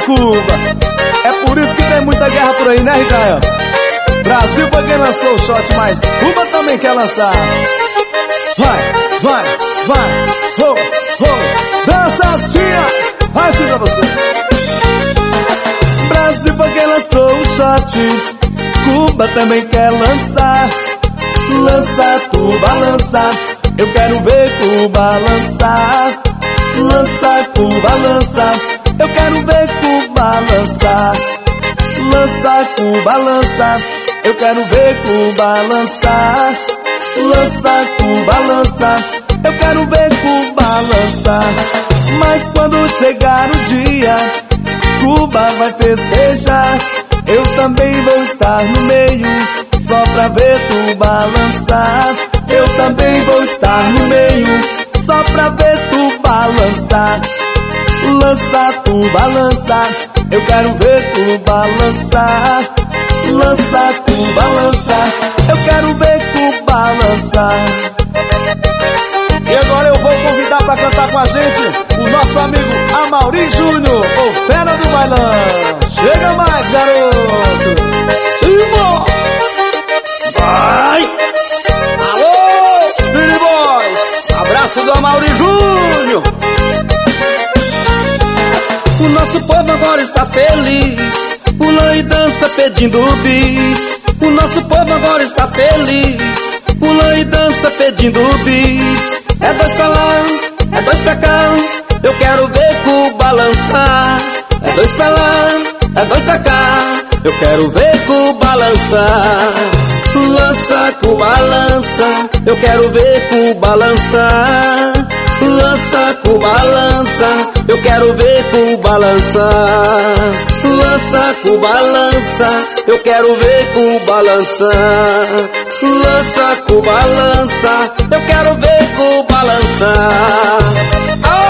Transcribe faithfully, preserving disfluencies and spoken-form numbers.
Cuba. É por isso que tem muita guerra por aí, né, Ricael? Brasil foi quem lançou o shot, mas Cuba também quer lançar. Vai, vai, vai, ho, ho, dança assim, ó. Vai assim pra você. Brasil foi quem lançou o shot, Cuba também quer lançar. Lança, Cuba, lança, eu quero ver Cuba lançar. Lança, Cuba, lança, eu quero ver Cuba lançar. Lança, Cuba, lança, eu quero ver Cuba lançar. Lança, Cuba, lança, eu quero ver Cuba lançar. Mas quando chegar o dia, Cuba vai festejar. Eu também vou estar no meio, só pra ver Cuba lançar. Eu também vou estar no meio, só pra ver Cuba lançar. Lança, Cuba, lança, eu quero ver Cuba lançar. Lança, Cuba, lança, eu quero ver Cuba lançar. E agora eu vou convidar pra cantar com a gente o nosso amigo Amaury Júnior, o fera do bailão. Chega mais, garoto. Simba! Vai! Alô, Speedy Boys! Abraço do Amaury Júnior. O nosso povo agora está feliz, pula e dança pedindo bis. O nosso povo agora está feliz, pula e dança pedindo bis. É dois pra lá, é dois pra cá, eu quero ver Cuba lançar. É dois pra lá, é dois pra cá, eu quero ver Cuba lançar. Lança, Cuba, lança, eu quero ver Cuba lançar. Lança, Cuba, lança, eu quero ver Cuba lançar. Lança, Cuba, lança, eu quero ver Cuba lançar. Lança, Cuba, lança, eu quero ver Cuba lançar.